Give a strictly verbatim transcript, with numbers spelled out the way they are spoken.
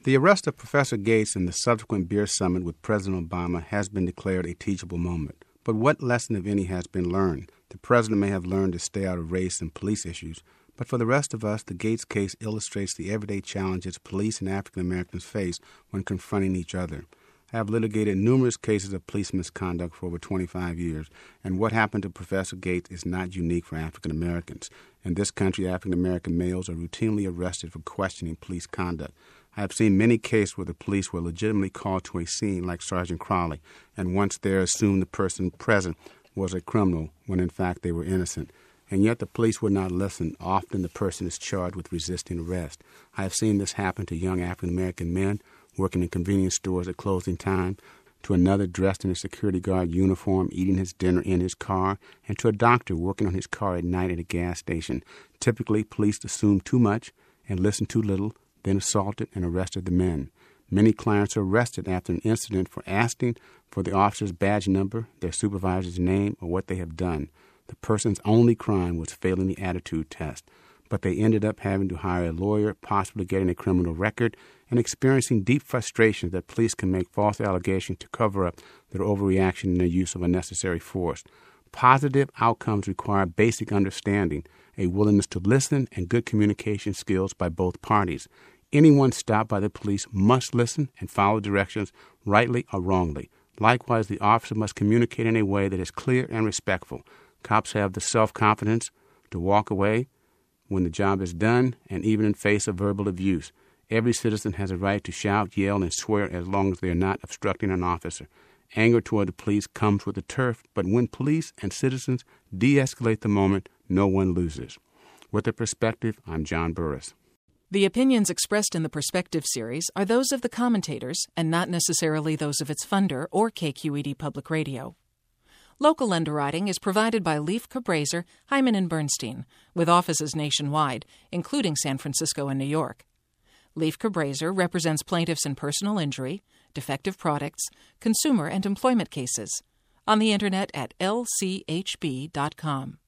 The arrest of Professor Gates and the subsequent beer summit with President Obama has been declared a teachable moment. But what lesson, if any, has been learned? The president may have learned to stay out of race and police issues, but for the rest of us, the Gates case illustrates the everyday challenges police and African Americans face when confronting each other. I have litigated numerous cases of police misconduct for over twenty-five years, and what happened to Professor Gates is not unique for African Americans. In this country, African American males are routinely arrested for questioning police conduct. I have seen many cases where the police were legitimately called to a scene like Sergeant Crowley, and once there assumed the person present was a criminal when in fact they were innocent. And yet the police would not listen. Often the person is charged with resisting arrest. I have seen this happen to young African American men working in convenience stores at closing time, to another dressed in a security guard uniform eating his dinner in his car, and to a doctor working on his car at night at a gas station. Typically, police assume too much and listen too little, then assaulted and arrested the men. Many clients are arrested after an incident for asking for the officer's badge number, their supervisor's name, or what they have done. The person's only crime was failing the attitude test, but they ended up having to hire a lawyer, possibly getting a criminal record, and experiencing deep frustration that police can make false allegations to cover up their overreaction and their use of unnecessary force. Positive outcomes require basic understanding, a willingness to listen, and good communication skills by both parties. Anyone stopped by the police must listen and follow directions, rightly or wrongly. Likewise, the officer must communicate in a way that is clear and respectful. Cops have the self-confidence to walk away when the job is done, and even in face of verbal abuse. Every citizen has a right to shout, yell, and swear as long as they are not obstructing an officer. Anger toward the police comes with the turf, but when police and citizens de-escalate the moment, no one loses. With a Perspective, I'm John Burris. The opinions expressed in the Perspective series are those of the commentators and not necessarily those of its funder or K Q E D Public Radio. Local underwriting is provided by Leif Cabraser, Hyman and Bernstein, with offices nationwide, including San Francisco and New York. Leif Cabraser represents plaintiffs in personal injury, defective products, consumer and employment cases. On the Internet at L C H B dot com.